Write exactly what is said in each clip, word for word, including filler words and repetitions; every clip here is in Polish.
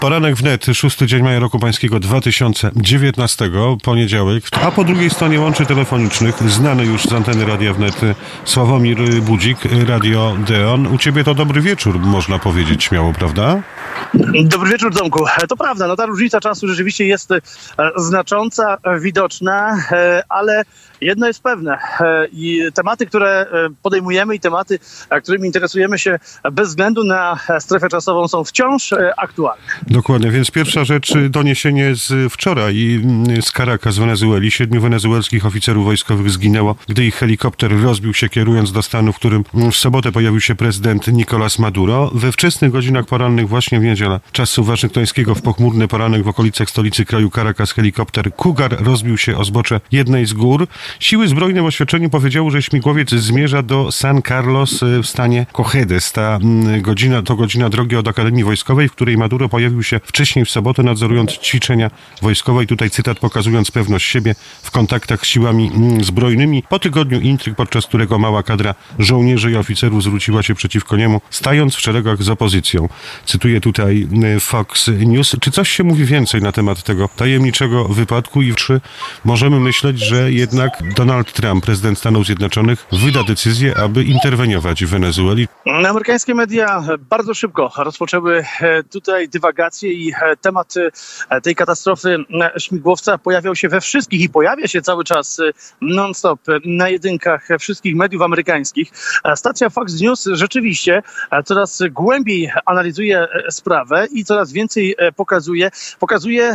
Poranek wnet, szósty dzień maja roku pańskiego dwa tysiące dziewiętnastego, poniedziałek, a po drugiej stronie łączy telefonicznych znany już z anteny Radia Wnet Sławomir Budzik, Radio Deon. U ciebie to dobry wieczór, można powiedzieć śmiało, prawda? Dobry wieczór, Tomku. To prawda, no ta różnica czasu rzeczywiście jest znacząca, widoczna, ale jedno jest pewne. I tematy, które podejmujemy i tematy, którymi interesujemy się bez względu na strefę czasową, są wciąż aktualne. Dokładnie, więc pierwsza rzecz, doniesienie z wczoraj z Caracas, z Wenezueli. Siedmiu wenezuelskich oficerów wojskowych zginęło, gdy ich helikopter rozbił się kierując do stanu, w którym w sobotę pojawił się prezydent Nicolás Maduro. We wczesnych godzinach porannych, właśnie w niedzielę czasu waszyngtońskiego, w pochmurny poranek w okolicach stolicy kraju Caracas helikopter Cougar rozbił się o zbocze jednej z gór. Siły zbrojne w oświadczeniu powiedziały, że śmigłowiec zmierza do San Carlos w stanie Cojedes. Ta godzina to godzina drogi od Akademii Wojskowej, w której Maduro pojawił się wcześniej w sobotę, nadzorując ćwiczenia wojskowe. I tutaj cytat, pokazując pewność siebie w kontaktach z siłami zbrojnymi. Po tygodniu intryg, podczas którego mała kadra żołnierzy i oficerów zwróciła się przeciwko niemu, stając w szeregach z opozycją. Cytuję tutaj Fox News. Czy coś się mówi więcej na temat tego tajemniczego wypadku i czy możemy myśleć, że jednak Donald Trump, prezydent Stanów Zjednoczonych, wyda decyzję, aby interweniować w Wenezueli? Amerykańskie media bardzo szybko rozpoczęły tutaj dywagację i temat tej katastrofy śmigłowca pojawiał się we wszystkich i pojawia się cały czas non-stop na jedynkach wszystkich mediów amerykańskich. Stacja Fox News rzeczywiście coraz głębiej analizuje sprawę i coraz więcej pokazuje, pokazuje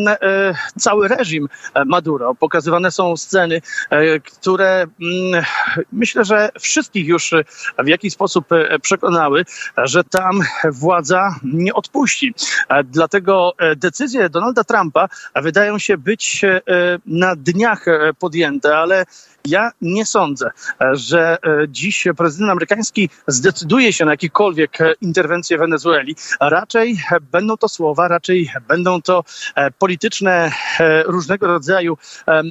cały reżim Maduro. Pokazywane są sceny, które myślę, że wszystkich już w jakiś sposób przekonały, że tam władza nie odpuści. Dlatego decyzje Donalda Trumpa wydają się być na dniach podjęte, ale ja nie sądzę, że dziś prezydent amerykański zdecyduje się na jakiekolwiek interwencje w Wenezueli. Raczej będą to słowa, raczej będą to polityczne różnego rodzaju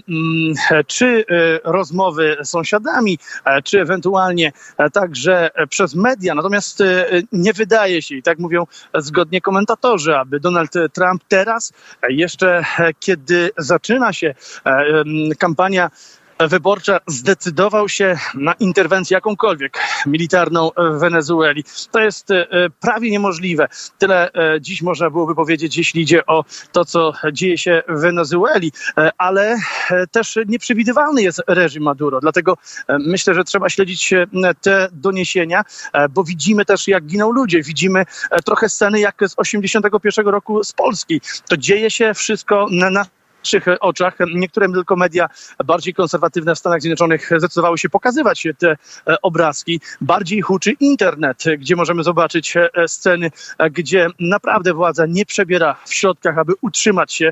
czy rozmowy z sąsiadami, czy ewentualnie także przez media. Natomiast nie wydaje się, i tak mówią zgodnie komentatorzy, aby Donald Trump teraz, jeszcze kiedy zaczyna się kampania wyborcza, zdecydował się na interwencję jakąkolwiek militarną w Wenezueli. To jest prawie niemożliwe. Tyle dziś można byłoby powiedzieć, jeśli idzie o to, co dzieje się w Wenezueli, ale też nieprzewidywalny jest reżim Maduro. Dlatego myślę, że trzeba śledzić te doniesienia, bo widzimy też, jak giną ludzie. Widzimy trochę sceny jak z osiemdziesiątego pierwszego roku z Polski. To dzieje się wszystko na naszych oczach. Niektóre tylko media bardziej konserwatywne w Stanach Zjednoczonych zdecydowały się pokazywać te obrazki. Bardziej huczy internet, gdzie możemy zobaczyć sceny, gdzie naprawdę władza nie przebiera w środkach, aby utrzymać się.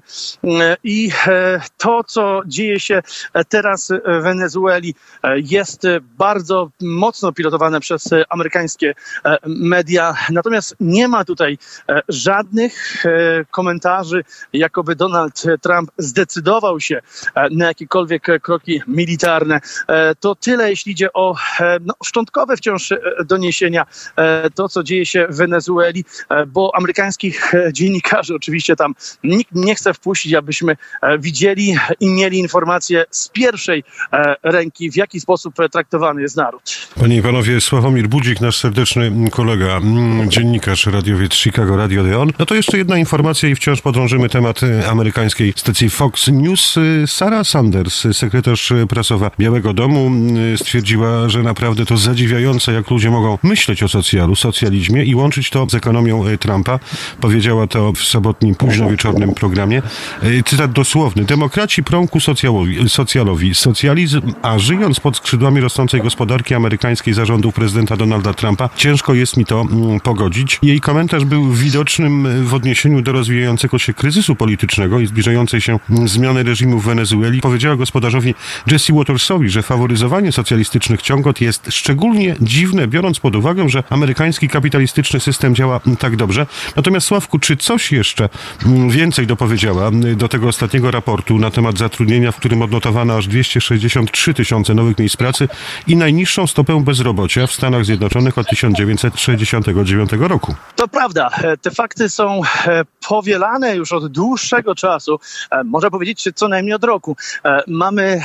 I to, co dzieje się teraz w Wenezueli, jest bardzo mocno pilotowane przez amerykańskie media. Natomiast nie ma tutaj żadnych komentarzy, jakoby Donald Trump zdecydował się na jakiekolwiek kroki militarne. To tyle, jeśli idzie o no, szczątkowe wciąż doniesienia, to co dzieje się w Wenezueli, bo amerykańskich dziennikarzy oczywiście tam nikt nie chce wpuścić, abyśmy widzieli i mieli informacje z pierwszej ręki, w jaki sposób traktowany jest naród. Panie i panowie, Sławomir Budzik, nasz serdeczny kolega, dziennikarz radiowiec Chicago Radio Deon. No to jeszcze jedna informacja i wciąż podrążymy temat amerykańskiej stacji Fox News. Sarah Sanders, sekretarz prasowa Białego Domu, stwierdziła, że naprawdę to zadziwiające, jak ludzie mogą myśleć o socjalu, socjalizmie i łączyć to z ekonomią Trumpa. Powiedziała to w sobotnim późnowieczornym programie. Cytat dosłowny. Demokraci prą ku socjalowi, socjalowi. Socjalizm, a żyjąc pod skrzydłami rosnącej gospodarki amerykańskiej zarządów prezydenta Donalda Trumpa, ciężko jest mi to mm, pogodzić. Jej komentarz był widocznym w odniesieniu do rozwijającego się kryzysu politycznego i zbliżającej się się zmiany reżimu w Wenezueli. Powiedziała gospodarzowi Jesse Watersowi, że faworyzowanie socjalistycznych ciągot jest szczególnie dziwne, biorąc pod uwagę, że amerykański kapitalistyczny system działa tak dobrze. Natomiast Sławku, czy coś jeszcze więcej dopowiedziała do tego ostatniego raportu na temat zatrudnienia, w którym odnotowano aż dwieście sześćdziesiąt trzy tysiące nowych miejsc pracy i najniższą stopę bezrobocia w Stanach Zjednoczonych od tysiąc dziewięćset sześćdziesiątego dziewiątego roku? To prawda. Te fakty są powielane już od dłuższego czasu. Można powiedzieć co najmniej od roku. Mamy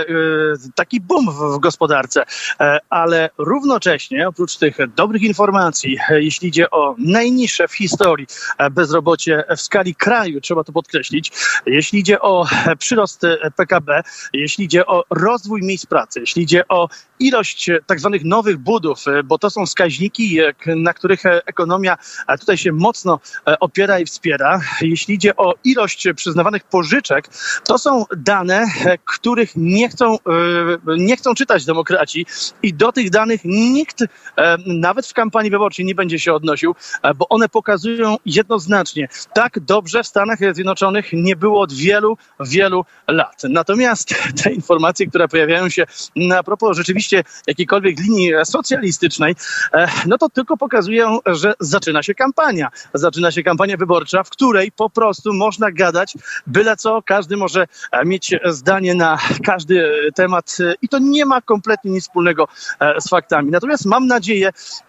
taki boom w gospodarce, ale równocześnie oprócz tych dobrych informacji, jeśli idzie o najniższe w historii bezrobocie w skali kraju, trzeba to podkreślić, jeśli idzie o przyrost P K B, jeśli idzie o rozwój miejsc pracy, jeśli idzie o ilość tak zwanych nowych budów, bo to są wskaźniki, na których ekonomia tutaj się mocno opiera i wspiera. Jeśli idzie o ilość przyznawanych pożyczek, to są dane, których nie chcą, nie chcą czytać demokraci i do tych danych nikt nawet w kampanii wyborczej nie będzie się odnosił, bo one pokazują jednoznacznie, tak dobrze w Stanach Zjednoczonych nie było od wielu, wielu lat. Natomiast te informacje, które pojawiają się na propos rzeczywiście jakiejkolwiek linii socjalistycznej, no to tylko pokazują, że zaczyna się kampania. Zaczyna się kampania wyborcza, w której po prostu można gadać byle co, każdy może mieć zdanie na każdy temat i to nie ma kompletnie nic wspólnego z faktami. Natomiast mam nadzieję,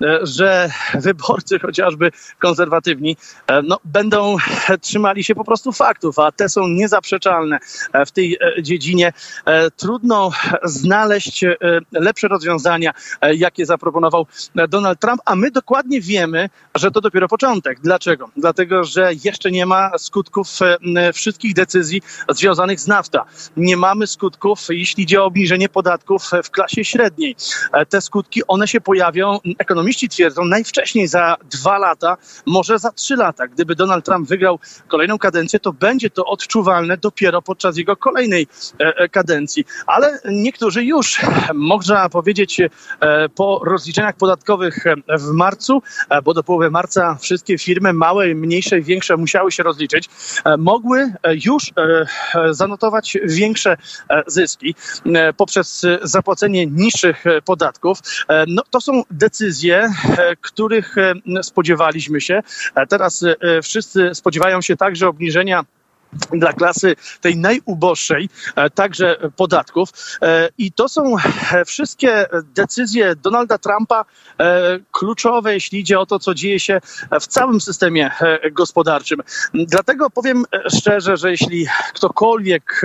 że wyborcy, chociażby konserwatywni, no, będą trzymali się po prostu faktów, a te są niezaprzeczalne w tej dziedzinie. Trudno znaleźć lepsze rozwiązania, jakie zaproponował Donald Trump, a my dokładnie wiemy, że to dopiero początek. Dlaczego? Dlatego, że jeszcze nie ma skutków wszystkich decyzji związanych z NAFTA. Nie mamy skutków, jeśli idzie o obniżenie podatków w klasie średniej. Te skutki, one się pojawią, ekonomiści twierdzą, najwcześniej za dwa lata, może za trzy lata. Gdyby Donald Trump wygrał kolejną kadencję, to będzie to odczuwalne dopiero podczas jego kolejnej kadencji. Ale niektórzy już, można powiedzieć, po rozliczeniach podatkowych w marcu, bo do połowy marca wszystkie firmy, małe, mniejsze i większe, musiały się rozliczyć, mogły już zanotować większe zyski poprzez zapłacenie niższych podatków. No, to są decyzje, których spodziewaliśmy się. Teraz wszyscy spodziewają się także obniżenia dla klasy tej najuboższej, także podatków. I to są wszystkie decyzje Donalda Trumpa kluczowe, jeśli idzie o to, co dzieje się w całym systemie gospodarczym. Dlatego powiem szczerze, że jeśli ktokolwiek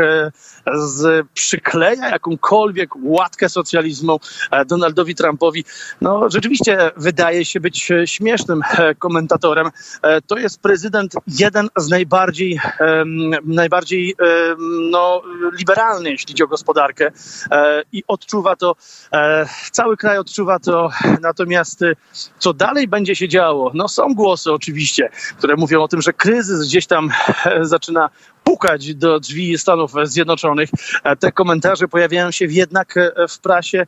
z, przykleja jakąkolwiek łatkę socjalizmu Donaldowi Trumpowi, no rzeczywiście wydaje się być śmiesznym komentatorem. To jest prezydent jeden z najbardziej najbardziej no, liberalny, jeśli chodzi o gospodarkę i odczuwa to, cały kraj odczuwa to, natomiast co dalej będzie się działo? No są głosy oczywiście, które mówią o tym, że kryzys gdzieś tam zaczyna pukać do drzwi Stanów Zjednoczonych. Te komentarze pojawiają się jednak w prasie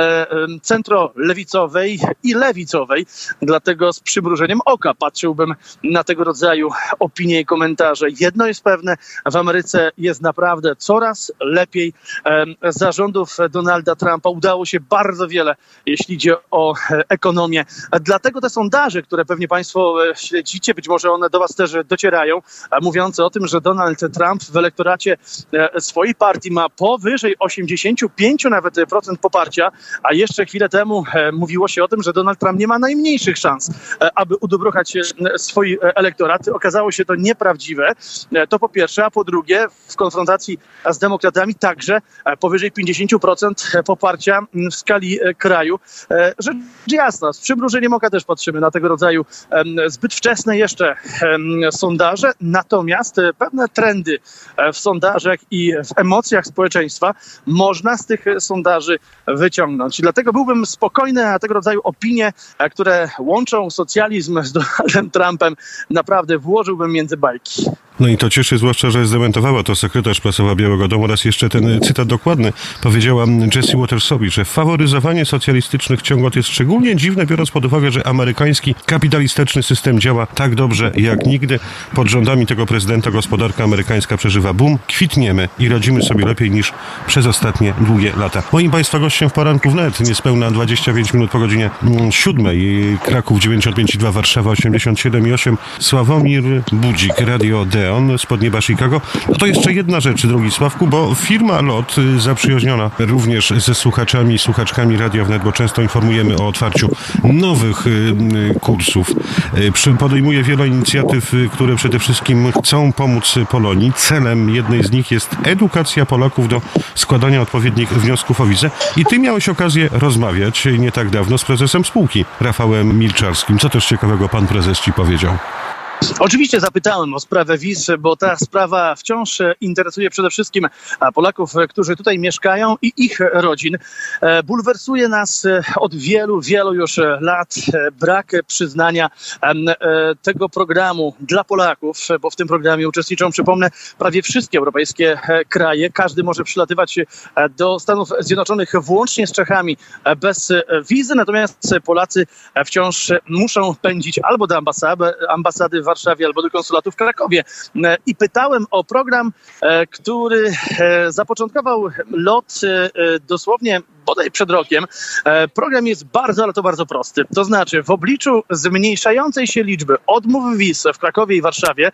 centrolewicowej i lewicowej, dlatego z przymrużeniem oka patrzyłbym na tego rodzaju opinie i komentarze. Jedno jest pewne, w Ameryce jest naprawdę coraz lepiej. Za rządów Donalda Trumpa udało się bardzo wiele, jeśli idzie o ekonomię. Dlatego te sondaże, które pewnie Państwo śledzicie, być może one do Was też docierają, mówiące o tym, że Donald Trump w elektoracie swojej partii ma powyżej osiemdziesiąt pięć nawet procent poparcia, a jeszcze chwilę temu mówiło się o tym, że Donald Trump nie ma najmniejszych szans, aby udobruchać swój elektorat. Okazało się to nieprawdziwe. To po pierwsze, a po drugie w konfrontacji z demokratami także powyżej pięćdziesiąt procent poparcia w skali kraju. Rzecz jasna, z przymrużeniem oka też patrzymy na tego rodzaju zbyt wczesne jeszcze sondaże, natomiast pewne trendy w sondażach i w emocjach społeczeństwa można z tych sondaży wyciągnąć. Dlatego byłbym spokojny, a tego rodzaju opinie, które łączą socjalizm z Donaldem Trumpem, naprawdę włożyłbym między bajki. No i to cieszy, zwłaszcza, że zdementowała to sekretarz prasowa Białego Domu. Raz jeszcze ten cytat dokładny. Powiedziała Jessie Watersowi, że faworyzowanie socjalistycznych ciągot jest szczególnie dziwne, biorąc pod uwagę, że amerykański kapitalistyczny system działa tak dobrze jak nigdy. Pod rządami tego prezydenta gospodarka amerykańska przeżywa boom, kwitniemy i radzimy sobie lepiej niż przez ostatnie długie lata. Moim Państwa gościem w poranku wnet, niespełna dwadzieścia pięć minut po godzinie siódmej. Kraków dziewięćdziesiąt pięć i dwa, Warszawa osiemdziesiąt siedem i osiem, Sławomir Budzik, Radio Odeon z podnieba Chicago. No to jeszcze jedna rzecz, drogi Sławku, bo firma LOT, zaprzyjaźniona również ze słuchaczami i słuchaczkami Radia Wnet, bo często informujemy o otwarciu nowych y, kursów, y, podejmuje wiele inicjatyw, y, które przede wszystkim chcą pomóc Polonii. Celem jednej z nich jest edukacja Polaków do składania odpowiednich wniosków o wizę. I ty miałeś okazję rozmawiać nie tak dawno z prezesem spółki, Rafałem Milczarskim. Co też ciekawego pan prezes ci powiedział? Oczywiście zapytałem o sprawę wiz, bo ta sprawa wciąż interesuje przede wszystkim Polaków, którzy tutaj mieszkają i ich rodzin. Bulwersuje nas od wielu, wielu już lat brak przyznania tego programu dla Polaków, bo w tym programie uczestniczą, przypomnę, prawie wszystkie europejskie kraje. Każdy może przylatywać do Stanów Zjednoczonych włącznie z Czechami bez wizy, natomiast Polacy wciąż muszą pędzić albo do ambasady, ambasady w Warszawie albo do konsulatu w Krakowie. I pytałem o program, który zapoczątkował LOT dosłownie bodaj przed rokiem. Program jest bardzo, ale to bardzo prosty. To znaczy w obliczu zmniejszającej się liczby odmów wiz w Krakowie i Warszawie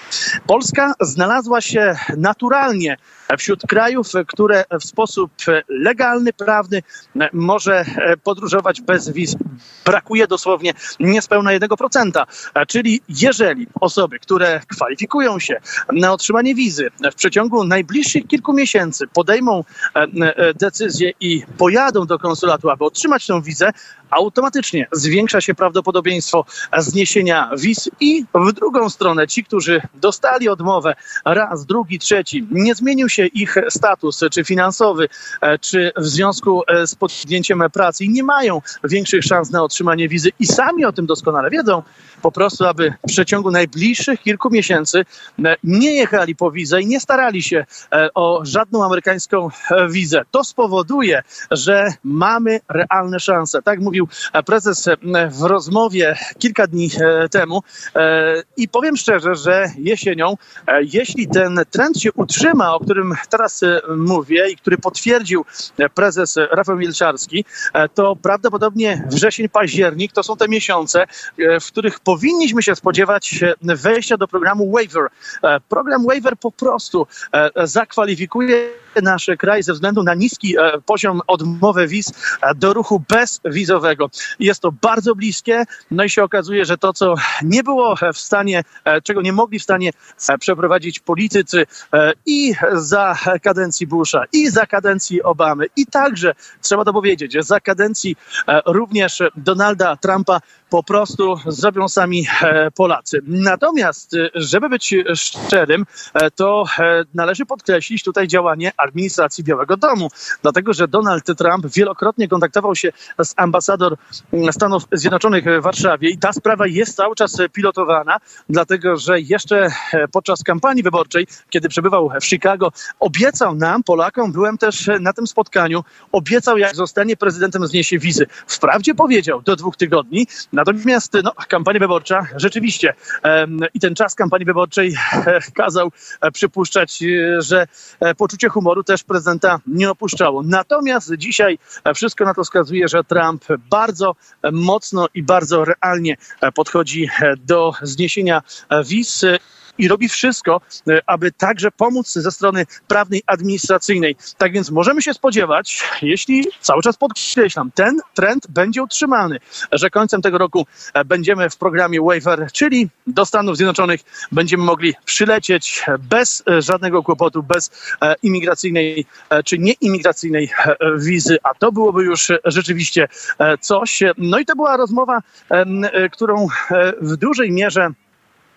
Polska znalazła się naturalnie wśród krajów, które w sposób legalny, prawny może podróżować bez wiz. Brakuje dosłownie niespełna jednego procenta. Czyli jeżeli osoby, które kwalifikują się na otrzymanie wizy w przeciągu najbliższych kilku miesięcy podejmą decyzję i pojadą do konsulatu, aby otrzymać tę wizę, automatycznie zwiększa się prawdopodobieństwo zniesienia wiz i w drugą stronę ci, którzy dostali odmowę raz, drugi, trzeci, nie zmienił się ich status, czy finansowy, czy w związku z podjęciem pracy i nie mają większych szans na otrzymanie wizy i sami o tym doskonale wiedzą, po prostu aby w przeciągu najbliższych kilku miesięcy nie jechali po wizę i nie starali się o żadną amerykańską wizę. To spowoduje, że mamy realne szanse. Tak mówił prezes w rozmowie kilka dni temu i powiem szczerze, że jesienią, jeśli ten trend się utrzyma, o którym teraz mówię i który potwierdził prezes Rafał Milczarski, to prawdopodobnie wrzesień, październik to są te miesiące, w których powinniśmy się spodziewać wejścia do programu waiver. Program waiver po prostu zakwalifikuje nasz kraj ze względu na niski poziom odmowy wiz do ruchu bezwizowego. Jest to bardzo bliskie, no i się okazuje, że to, co nie było w stanie, czego nie mogli w stanie przeprowadzić politycy i za kadencji Busha, i za kadencji Obamy, i także, trzeba to powiedzieć, za kadencji również Donalda Trumpa, po prostu zrobią sami Polacy. Natomiast, żeby być szczerym, to należy podkreślić tutaj działanie administracji Białego Domu, dlatego że Donald Trump wielokrotnie kontaktował się z ambasador Stanów Zjednoczonych w Warszawie i ta sprawa jest cały czas pilotowana, dlatego że jeszcze podczas kampanii wyborczej, kiedy przebywał w Chicago, obiecał nam, Polakom, byłem też na tym spotkaniu, obiecał, jak zostanie prezydentem, zniesie wizy. Wprawdzie powiedział do dwóch tygodni, natomiast no, kampania wyborcza rzeczywiście um, i ten czas kampanii wyborczej e, kazał e, przypuszczać, e, że e, poczucie humoru też prezydenta nie opuszczało. Natomiast dzisiaj e, wszystko na to wskazuje, że Trump bardzo e, mocno i bardzo realnie e, podchodzi e, do zniesienia e, wiz e, i robi wszystko, aby także pomóc ze strony prawnej, administracyjnej. Tak więc możemy się spodziewać, jeśli cały czas podkreślam, ten trend będzie utrzymany, że końcem tego roku będziemy w programie waiver, czyli do Stanów Zjednoczonych będziemy mogli przylecieć bez żadnego kłopotu, bez imigracyjnej czy nieimigracyjnej wizy, a to byłoby już rzeczywiście coś. No i to była rozmowa, którą w dużej mierze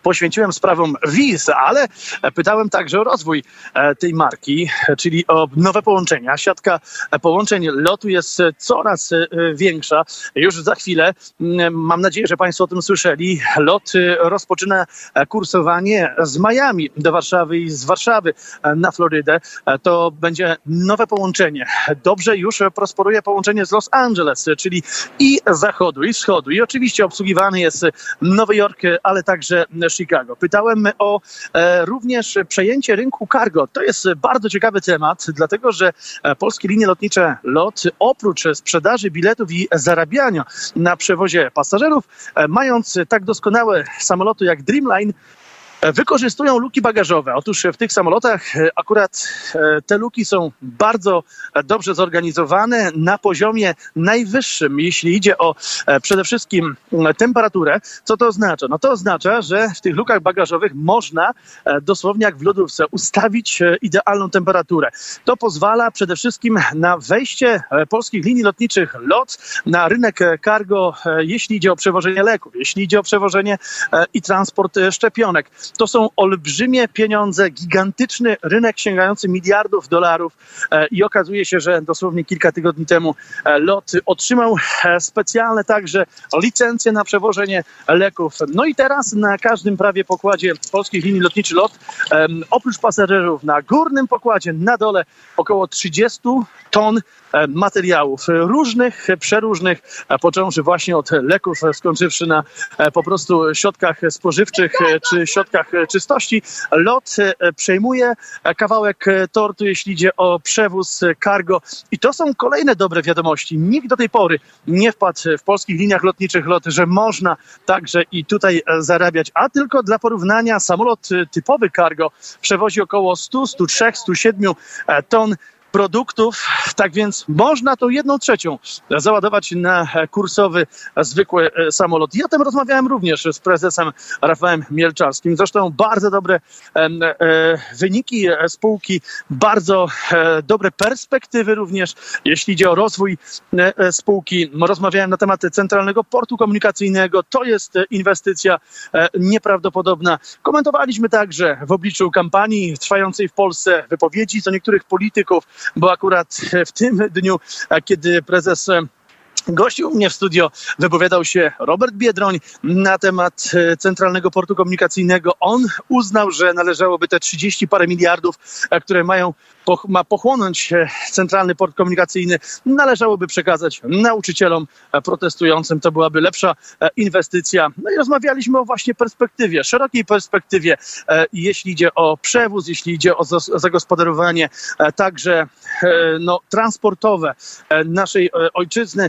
poświęciłem sprawom wiz, ale pytałem także o rozwój tej marki, czyli o nowe połączenia. Siatka połączeń lotu jest coraz większa. Już za chwilę, mam nadzieję, że Państwo o tym słyszeli, lot rozpoczyna kursowanie z Miami do Warszawy i z Warszawy na Florydę. To będzie nowe połączenie. Dobrze już prosperuje połączenie z Los Angeles, czyli i zachodu, i wschodu. I oczywiście obsługiwany jest Nowy Jork, ale także Chicago. Pytałem o e, również przejęcie rynku cargo. To jest bardzo ciekawy temat, dlatego że polskie linie lotnicze LOT oprócz sprzedaży biletów i zarabiania na przewozie pasażerów, e, mając tak doskonałe samoloty jak Dreamline, wykorzystują luki bagażowe. Otóż w tych samolotach akurat te luki są bardzo dobrze zorganizowane na poziomie najwyższym, jeśli idzie o przede wszystkim temperaturę. Co to oznacza? No to oznacza, że w tych lukach bagażowych można dosłownie jak w lodówce ustawić idealną temperaturę. To pozwala przede wszystkim na wejście polskich linii lotniczych LOT na rynek cargo, jeśli idzie o przewożenie leków, jeśli idzie o przewożenie i transport szczepionek. To są olbrzymie pieniądze, gigantyczny rynek sięgający miliardów dolarów i okazuje się, że dosłownie kilka tygodni temu LOT otrzymał specjalne także licencje na przewożenie leków. No i teraz na każdym prawie pokładzie polskich linii lotniczych LOT, oprócz pasażerów na górnym pokładzie, na dole około trzydzieści ton materiałów różnych, przeróżnych, począwszy właśnie od leków, skończywszy na po prostu środkach spożywczych czy środkach czystości. LOT przejmuje kawałek tortu, jeśli idzie o przewóz cargo. I to są kolejne dobre wiadomości. Nikt do tej pory nie wpadł w polskich liniach lotniczych LOT, że można także i tutaj zarabiać. A tylko dla porównania samolot typowy cargo przewozi około sto, sto trzy, sto siedem ton produktów, tak więc można tą jedną trzecią załadować na kursowy, zwykły samolot. Ja o tym rozmawiałem również z prezesem Rafałem Mielczarskim. Zresztą bardzo dobre e, e, wyniki spółki, bardzo e, dobre perspektywy również, jeśli idzie o rozwój e, spółki. Rozmawiałem na temat Centralnego Portu Komunikacyjnego. To jest inwestycja e, nieprawdopodobna. Komentowaliśmy także w obliczu kampanii trwającej w Polsce wypowiedzi co niektórych polityków, bo akurat w tym dniu, kiedy prezes gościł mnie w studio, wypowiadał się Robert Biedroń na temat Centralnego Portu Komunikacyjnego. On uznał, że należałoby te trzydzieści parę miliardów, które mają, ma pochłonąć Centralny Port Komunikacyjny, należałoby przekazać nauczycielom protestującym. To byłaby lepsza inwestycja. No i rozmawialiśmy o właśnie perspektywie, szerokiej perspektywie, jeśli idzie o przewóz, jeśli idzie o zagospodarowanie także no, transportowe naszej ojczyzny.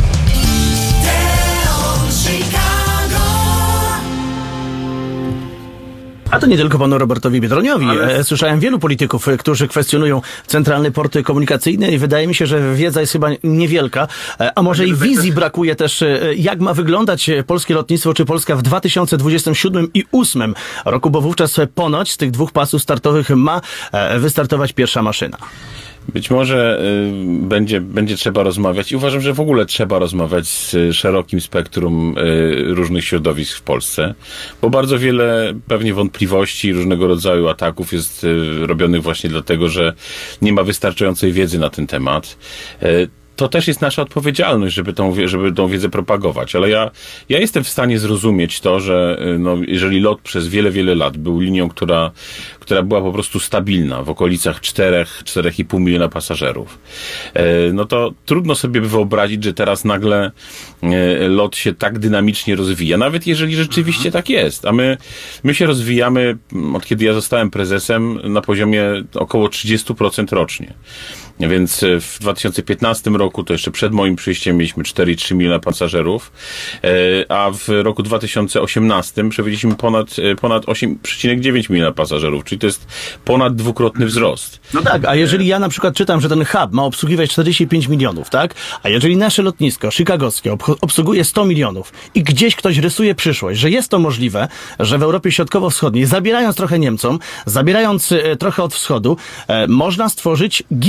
A to nie tylko panu Robertowi Biedroniowi. Ale... Słyszałem wielu polityków, którzy kwestionują Centralny Port Komunikacyjny i wydaje mi się, że wiedza jest chyba niewielka, a może i wizji brakuje też, jak ma wyglądać polskie lotnictwo, czy Polska w dwa tysiące dwudziestym siódmym i dwa tysiące ósmym roku, bo wówczas ponoć z tych dwóch pasów startowych ma wystartować pierwsza maszyna. Być może y, będzie, będzie trzeba rozmawiać i uważam, że w ogóle trzeba rozmawiać z szerokim spektrum y, różnych środowisk w Polsce, bo bardzo wiele pewnie wątpliwości, różnego rodzaju ataków jest y, robionych właśnie dlatego, że nie ma wystarczającej wiedzy na ten temat. Y, To też jest nasza odpowiedzialność, żeby tą, żeby tą wiedzę propagować. Ale ja, ja jestem w stanie zrozumieć to, że no, jeżeli LOT przez wiele, wiele lat był linią, która, która była po prostu stabilna w okolicach czterech, czterech i pół miliona pasażerów, no to trudno sobie wyobrazić, że teraz nagle LOT się tak dynamicznie rozwija. Nawet jeżeli rzeczywiście tak jest. A my, my się rozwijamy, od kiedy ja zostałem prezesem, na poziomie około trzydzieści procent rocznie. Więc w dwa tysiące piętnastym roku, to jeszcze przed moim przyjściem, mieliśmy cztery i trzy miliona pasażerów, a w roku dwa tysiące osiemnastym przewiedzieliśmy ponad, ponad osiem przecinek dziewięć miliona pasażerów, czyli to jest ponad dwukrotny wzrost. No tak, a jeżeli ja na przykład czytam, że ten hub ma obsługiwać czterdzieści pięć milionów, tak? A jeżeli nasze lotnisko chicagowskie obsługuje sto milionów i gdzieś ktoś rysuje przyszłość, że jest to możliwe, że w Europie Środkowo-Wschodniej, zabierając trochę Niemcom, zabierając trochę od wschodu, można stworzyć giganta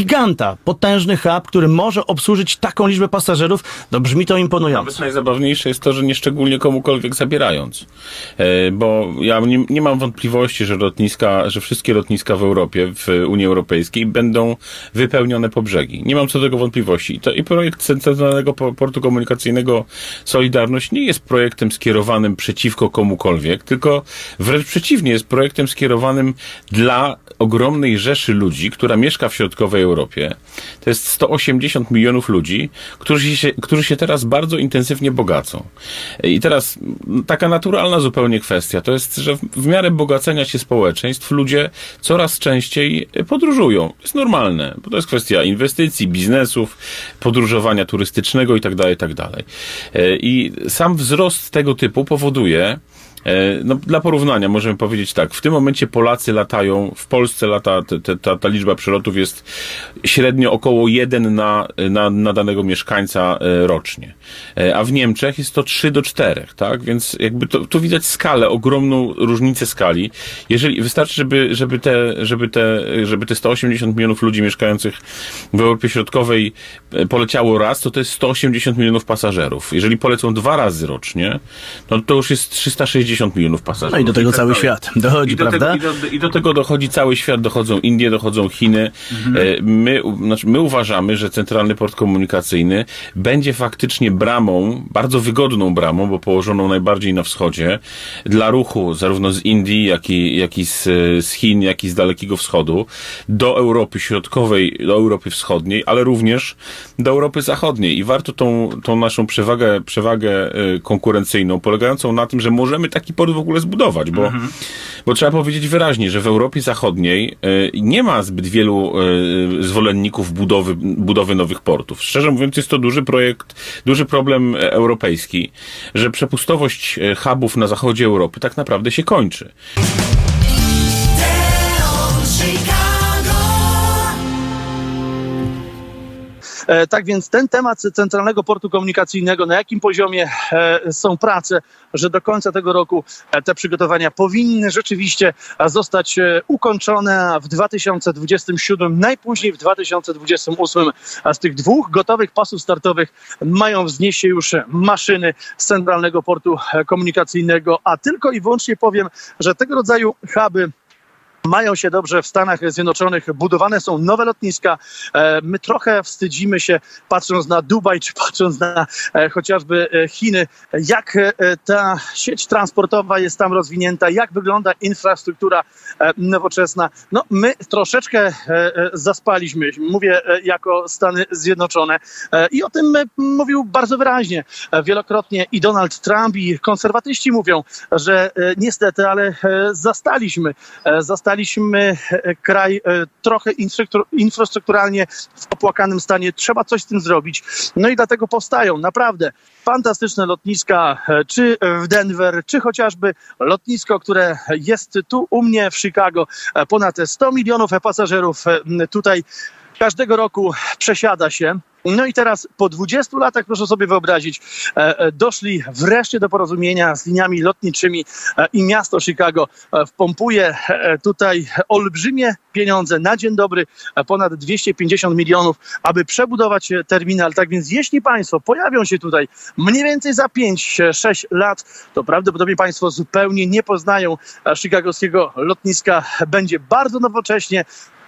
Atlanta. Potężny hub, który może obsłużyć taką liczbę pasażerów. No brzmi to imponująco. Nawet najzabawniejsze jest to, że nie szczególnie komukolwiek zabierając. E, bo ja nie, nie mam wątpliwości, że lotniska, że wszystkie lotniska w Europie, w Unii Europejskiej będą wypełnione po brzegi. Nie mam co do tego wątpliwości. I, to, i projekt Centralnego Portu Komunikacyjnego Solidarność nie jest projektem skierowanym przeciwko komukolwiek, tylko wręcz przeciwnie, jest projektem skierowanym dla ogromnej rzeszy ludzi, która mieszka w środkowej Europie. To jest sto osiemdziesiąt milionów ludzi, którzy się, którzy się teraz bardzo intensywnie bogacą. I teraz taka naturalna zupełnie kwestia to jest, że w miarę bogacenia się społeczeństw ludzie coraz częściej podróżują. To jest normalne, bo to jest kwestia inwestycji, biznesów, podróżowania turystycznego itd., itd. I sam wzrost tego typu powoduje, no, dla porównania możemy powiedzieć tak, w tym momencie Polacy latają, w Polsce lata, te, ta, ta liczba przelotów jest średnio około jeden na, na, na danego mieszkańca rocznie. A w Niemczech jest to trzy do czterech, tak? Więc jakby to, tu widać skalę, ogromną różnicę skali. Jeżeli wystarczy, żeby, żeby te, żeby te, żeby te sto osiemdziesiąt milionów ludzi mieszkających w Europie Środkowej poleciało raz, to to jest sto osiemdziesiąt milionów pasażerów. Jeżeli polecą dwa razy rocznie, no to już jest trzysta sześćdziesiąt milionów pasażerów. No i do tego cały świat dochodzi, I do prawda? Tego, i, do, I do tego dochodzi cały świat, dochodzą Indie, dochodzą Chiny. Mhm. My, znaczy my uważamy, że Centralny Port Komunikacyjny będzie faktycznie bramą, bardzo wygodną bramą, bo położoną najbardziej na wschodzie, dla ruchu zarówno z Indii, jak i, jak i z, z Chin, jak i z Dalekiego Wschodu, do Europy Środkowej, do Europy Wschodniej, ale również do Europy Zachodniej. I warto tą, tą naszą przewagę, przewagę konkurencyjną, polegającą na tym, że możemy taki port w ogóle zbudować, bo, mhm. bo trzeba powiedzieć wyraźnie, że w Europie Zachodniej y, nie ma zbyt wielu y, zwolenników budowy, budowy nowych portów. Szczerze mówiąc, jest to duży projekt, duży problem europejski, że przepustowość hubów na zachodzie Europy tak naprawdę się kończy. Tak więc ten temat Centralnego Portu Komunikacyjnego, na jakim poziomie są prace, że do końca tego roku te przygotowania powinny rzeczywiście zostać ukończone, a w dwa tysiące dwudziestym siódmym, najpóźniej w dwa tysiące dwudziestym ósmym z tych dwóch gotowych pasów startowych mają wznieść się już maszyny z Centralnego Portu Komunikacyjnego, a tylko i wyłącznie powiem, że tego rodzaju huby mają się dobrze w Stanach Zjednoczonych, budowane są nowe lotniska. My trochę wstydzimy się, patrząc na Dubaj, czy patrząc na chociażby Chiny, jak ta sieć transportowa jest tam rozwinięta, jak wygląda infrastruktura nowoczesna. No my troszeczkę zaspaliśmy, mówię jako Stany Zjednoczone, i o tym mówił bardzo wyraźnie wielokrotnie i Donald Trump, i konserwatyści mówią, że niestety, ale zastaliśmy, zastaliśmy Staliśmy kraj trochę infrastrukturalnie w opłakanym stanie. Trzeba coś z tym zrobić. No i dlatego powstają naprawdę fantastyczne lotniska, czy w Denver, czy chociażby lotnisko, które jest tu u mnie w Chicago. Ponad sto milionów pasażerów tutaj każdego roku przesiada się. No i teraz po dwudziestu latach, proszę sobie wyobrazić, doszli wreszcie do porozumienia z liniami lotniczymi i miasto Chicago wpompuje tutaj olbrzymie pieniądze na dzień dobry, ponad dwieście pięćdziesiąt milionów, aby przebudować terminal. Tak więc jeśli Państwo pojawią się tutaj mniej więcej za pięć sześć lat, to prawdopodobnie Państwo zupełnie nie poznają chicagowskiego lotniska. Będzie bardzo nowocześnie,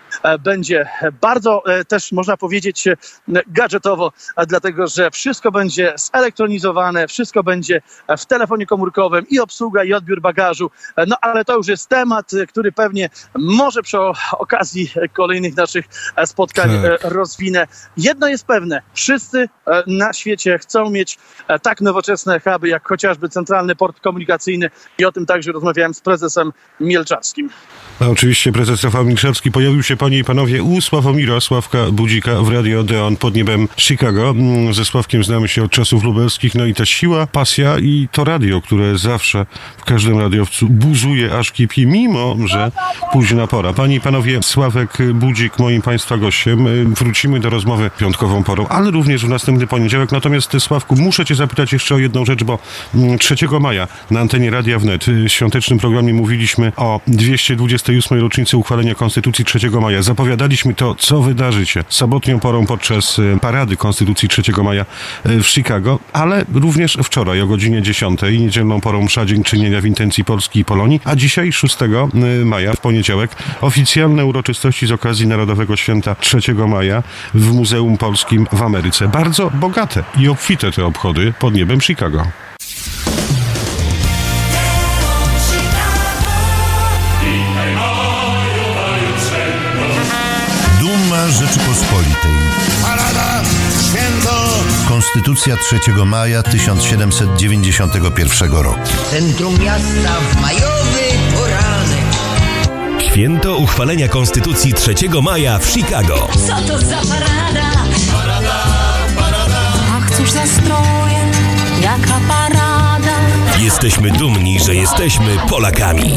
będzie bardzo też, można powiedzieć, gadżetowo, dlatego że wszystko będzie zelektronizowane, wszystko będzie w telefonie komórkowym, i obsługa, i odbiór bagażu. No ale to już jest temat, który pewnie może przy okazji kolejnych naszych spotkań tak rozwinę. Jedno jest pewne, wszyscy na świecie chcą mieć tak nowoczesne huby, jak chociażby Centralny Port Komunikacyjny, i o tym także rozmawiałem z prezesem Mielczarskim. A oczywiście prezes Rafał Milczarski. Pojawił się, panie i panowie, u Sławomira Sławka Budzika w Radio Odeon pod niebem Chicago. Ze Sławkiem znamy się od czasów lubelskich. No i ta siła, pasja i to radio, które zawsze w każdym radiowcu buzuje aż kipi, mimo że późna pora. Panie i panowie, Sławek Budzik moim państwa gościem. Wrócimy do rozmowy piątkową porą, ale również w następny poniedziałek. Natomiast, Sławku, muszę cię zapytać jeszcze o jedną rzecz, bo trzeciego maja na antenie Radia Wnet w świątecznym programie mówiliśmy o dwieście dwudziestej ósmej rocznicy uchwalenia Konstytucji trzeciego maja. maja. Zapowiadaliśmy to, co wydarzy się sobotnią porą podczas parady Konstytucji trzeciego maja w Chicago, ale również wczoraj o godzinie dziesiątej, niedzielną porą msza dziękczynienia w intencji Polski i Polonii, a dzisiaj szóstego maja, w poniedziałek, oficjalne uroczystości z okazji Narodowego Święta trzeciego maja w Muzeum Polskim w Ameryce. Bardzo bogate i obfite te obchody pod niebem Chicago. Duma Rzeczypospolitej. Parada, święto. Konstytucja trzeciego maja tysiąc siedemset dziewięćdziesiątego pierwszego roku. Centrum miasta w majowy poranek. Święto uchwalenia Konstytucji trzeciego maja w Chicago. Co to za parada? Parada, parada. Ach, cóż za stroje, jaka parada. Jesteśmy dumni, że jesteśmy Polakami.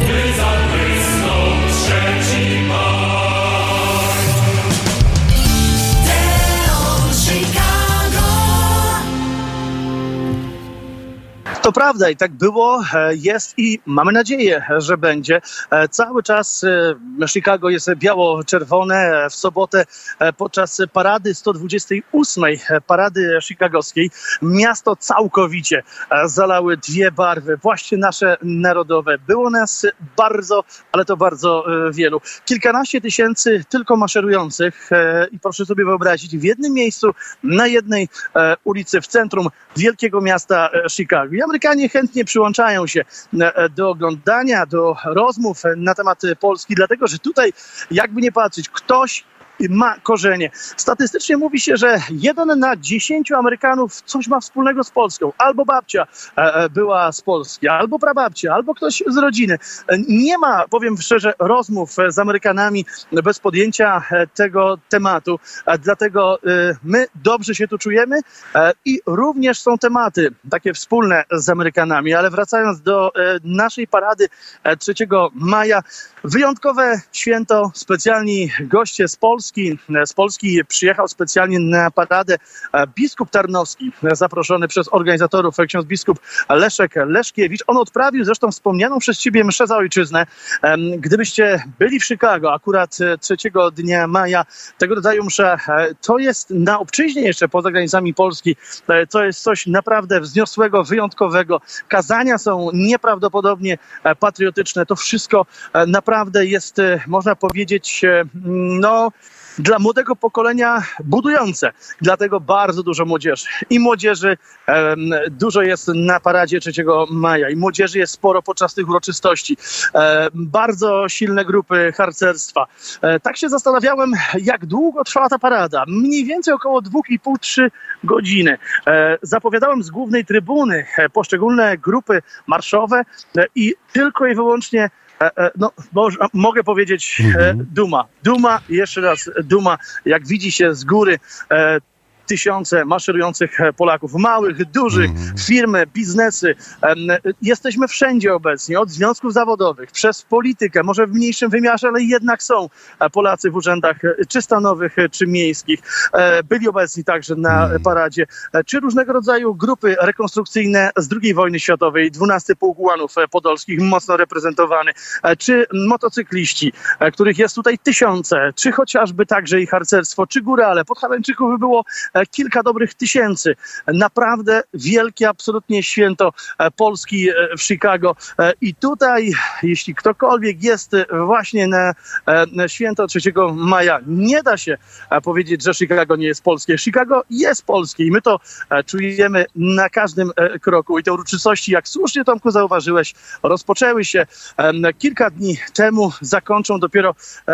To prawda i tak było, jest i mamy nadzieję, że będzie. Cały czas Chicago jest biało-czerwone. W sobotę podczas parady sto dwudziestej ósmej parady chicagowskiej miasto całkowicie zalały dwie barwy, właśnie nasze narodowe. Było nas bardzo, ale to bardzo wielu. Kilkanaście tysięcy tylko maszerujących i proszę sobie wyobrazić, w jednym miejscu, na jednej ulicy w centrum wielkiego miasta Chicago. I Amerykanie chętnie przyłączają się do oglądania, do rozmów na temat Polski, dlatego że tutaj, jakby nie patrzeć, ktoś ma korzenie. Statystycznie mówi się, że jeden na dziesięciu Amerykanów coś ma wspólnego z Polską. Albo babcia była z Polski, albo prababcia, albo ktoś z rodziny. Nie ma, powiem szczerze, rozmów z Amerykanami bez podjęcia tego tematu. Dlatego my dobrze się tu czujemy i również są tematy takie wspólne z Amerykanami. Ale wracając do naszej parady trzeciego maja, wyjątkowe święto, specjalni goście z Polski. Z Polski przyjechał specjalnie na paradę biskup Tarnowski, zaproszony przez organizatorów, ksiądz biskup Leszek Leszkiewicz. On odprawił zresztą wspomnianą przez ciebie mszę za ojczyznę. Gdybyście byli w Chicago akurat trzeciego dnia maja, tego rodzaju msza, to jest na obczyźnie jeszcze poza granicami Polski, to jest coś naprawdę wzniosłego, wyjątkowego. Kazania są nieprawdopodobnie patriotyczne. To wszystko naprawdę jest, można powiedzieć, no... dla młodego pokolenia budujące. Dlatego bardzo dużo młodzieży. I młodzieży um, dużo jest na paradzie trzeciego maja. I młodzieży jest sporo podczas tych uroczystości. E, bardzo silne grupy harcerstwa. E, tak się zastanawiałem, jak długo trwała ta parada. Mniej więcej około dwie i pół do trzech godziny. E, zapowiadałem z głównej trybuny poszczególne grupy marszowe e, i tylko i wyłącznie no, może, mogę powiedzieć mhm. duma. Duma, jeszcze raz duma, jak widzi się z góry e, tysiące maszerujących Polaków, małych, dużych, mm. firmy, biznesy. Jesteśmy wszędzie obecni, od związków zawodowych, przez politykę, może w mniejszym wymiarze, ale jednak są Polacy w urzędach czy stanowych, czy miejskich. Byli obecni także na mm. paradzie, czy różnego rodzaju grupy rekonstrukcyjne z drugiej wojny światowej, dwunasty Pułk Ułanów Podolskich, mocno reprezentowany, czy motocykliści, których jest tutaj tysiące, czy chociażby także i harcerstwo, czy górale. Podhalańczyków by było kilka dobrych tysięcy. Naprawdę wielkie absolutnie święto Polski w Chicago. I tutaj, jeśli ktokolwiek jest właśnie na, na święto trzeciego maja, nie da się powiedzieć, że Chicago nie jest polskie. Chicago jest polskie i my to czujemy na każdym kroku. I te uroczystości, jak słusznie, Tomku, zauważyłeś, rozpoczęły się kilka dni temu, zakończą dopiero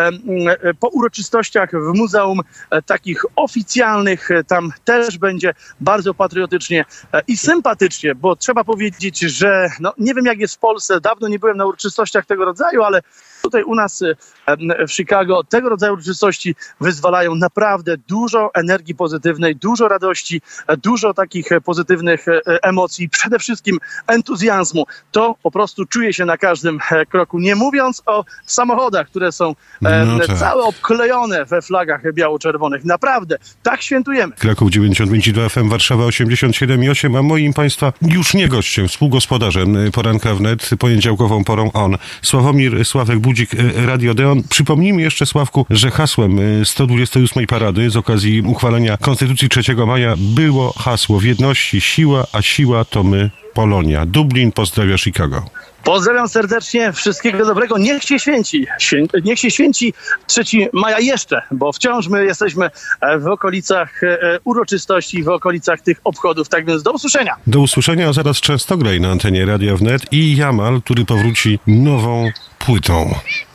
po uroczystościach w muzeum takich oficjalnych. Tam też będzie bardzo patriotycznie i sympatycznie, bo trzeba powiedzieć, że no, nie wiem jak jest w Polsce, dawno nie byłem na uroczystościach tego rodzaju, ale tutaj u nas w Chicago tego rodzaju uroczystości wyzwalają naprawdę dużo energii pozytywnej, dużo radości, dużo takich pozytywnych emocji, przede wszystkim entuzjazmu. To po prostu czuje się na każdym kroku. Nie mówiąc o samochodach, które są no tak. całe obklejone we flagach biało-czerwonych. Naprawdę, tak świętujemy. Kraków dziewięćdziesiąt pięć i dwa F M, Warszawa osiemdziesiąt siedem i osiem, a moim Państwa już nie gościem, współgospodarzem poranka wnet, poniedziałkową porą on, Sławomir Sławek Budzik, Budzik, e, Radio Odeon. Przypomnijmy jeszcze, Sławku, że hasłem e, sto dwudziestej ósmej parady z okazji uchwalenia Konstytucji trzeciego maja było hasło w jedności siła, a siła to my, Polonia. Dublin pozdrawia Chicago. Pozdrawiam serdecznie, wszystkiego dobrego. Niech się święci, Świę... niech się święci trzeciego maja jeszcze, bo wciąż my jesteśmy w okolicach uroczystości, w okolicach tych obchodów. Tak więc do usłyszenia. Do usłyszenia, a zaraz Częstograj na antenie Radia Wnet i Jamal, który powróci nową płytą.